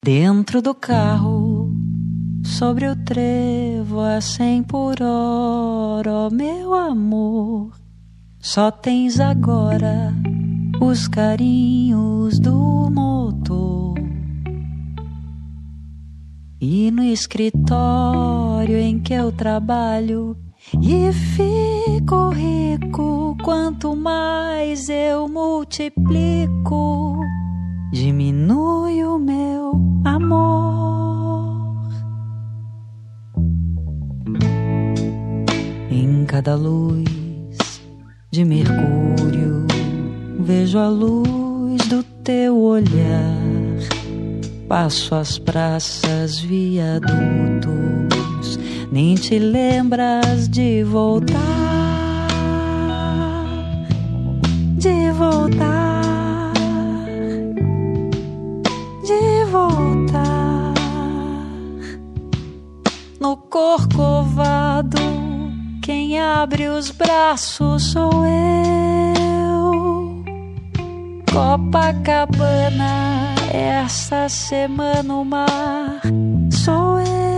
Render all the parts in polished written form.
Dentro do carro, sobre o trevo a 100 por hora, ó meu amor, só tens agora os carinhos do motor. E no escritório em que eu trabalho e fico rico, quanto mais eu multiplico, diminui o meu amor. Em cada luz de Mercúrio vejo a luz do teu olhar. Passo as praças, viadutos, nem te lembras de voltar, de voltar, de voltar. No Corcovado, quem abre os braços sou eu. Copacabana, essa semana o mar sou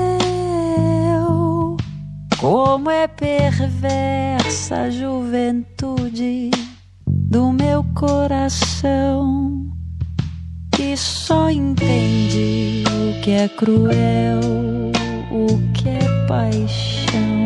eu. Como é perversa a juventude do meu coração, que só entende o que é cruel, o que é paixão.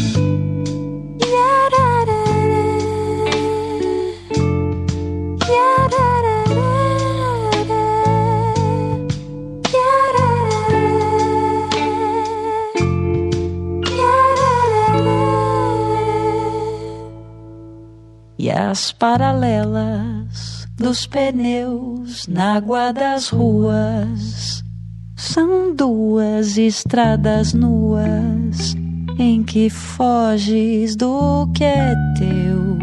E as paralelas dos pneus na água das ruas são duas estradas nuas em que foges do que é teu.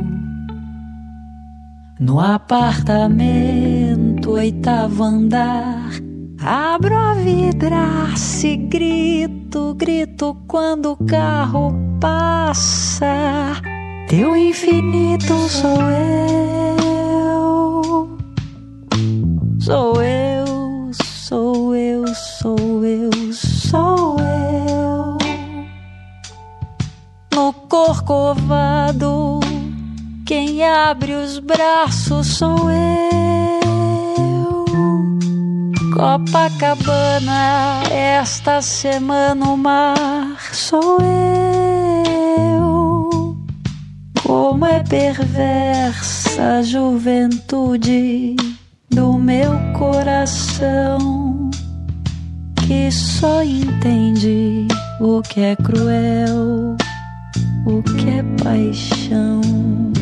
No apartamento, 8º andar, abro a vidraça e grito, grito quando o carro passa. Teu infinito sou eu, sou eu, sou eu, sou eu, sou eu. No Corcovado, quem abre os braços sou eu. Copacabana, esta semana o mar sou eu. Como é perversa a juventude do meu coração, que só entende o que é cruel, o que é paixão.